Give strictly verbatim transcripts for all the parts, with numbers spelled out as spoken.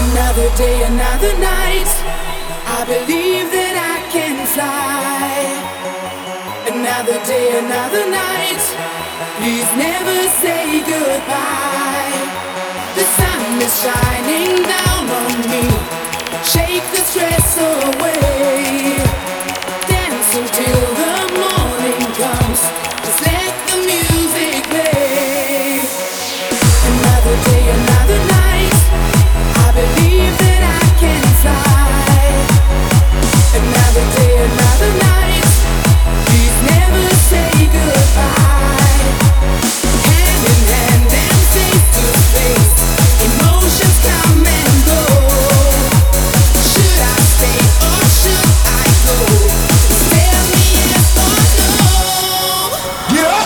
Another day, another night. I believe that I can fly. Another day, another night. Please never say goodbye. The sun is shining down on me. Shake the stress away. Dance until the morning comes. Just let the music play. Another day, another night. I believe that I can fly. Another day, another night. Please never say goodbye. Hand in hand and face to face. Emotions come and go. Should I stay or should I go? Tell me yes or no. Yeah.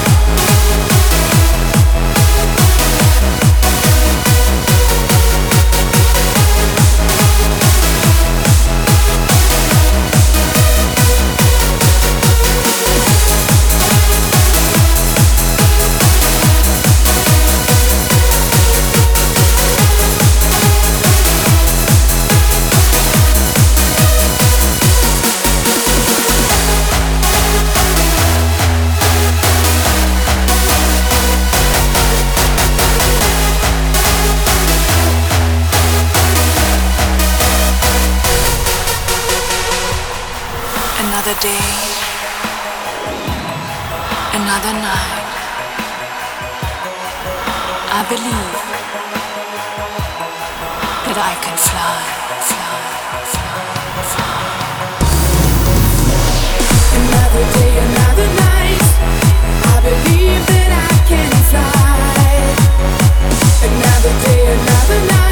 Another day, another night. I believe that I can fly, fly, fly, fly. Another day, another night. I believe that I can fly. Another day, another night.